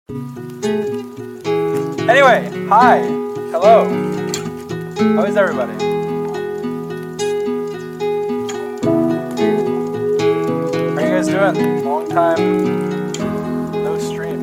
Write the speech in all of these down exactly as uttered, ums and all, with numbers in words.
Anyway, hi, hello. How is everybody? How are you guys doing? Long time no stream.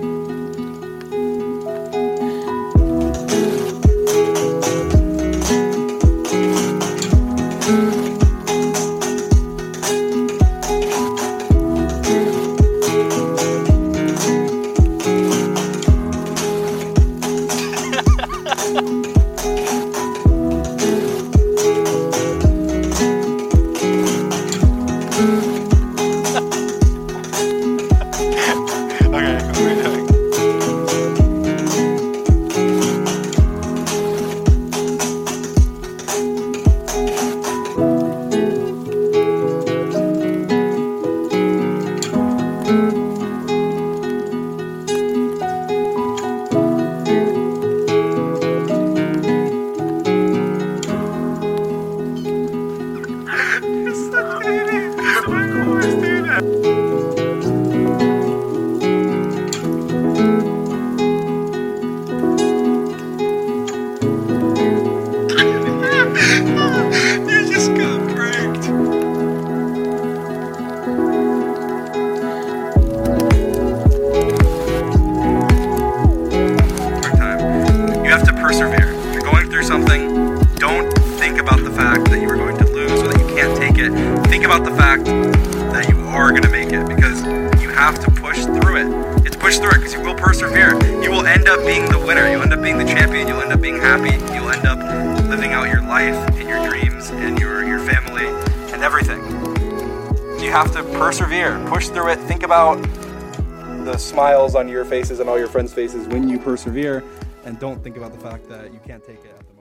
Persevere. If you're going through something, don't think about the fact that you are going to lose or that you can't take it. Think about the fact that you are going to make it, because you have to push through it. It's push through it because you will persevere. You will end up being the winner. You'll end up being the champion. You'll end up being happy. You'll end up living out your life and your dreams and your, your family and everything. You have to persevere. Push through it. Think about the smiles on your faces and all your friends' faces when you persevere. And don't think about the fact that you can't take it at the moment.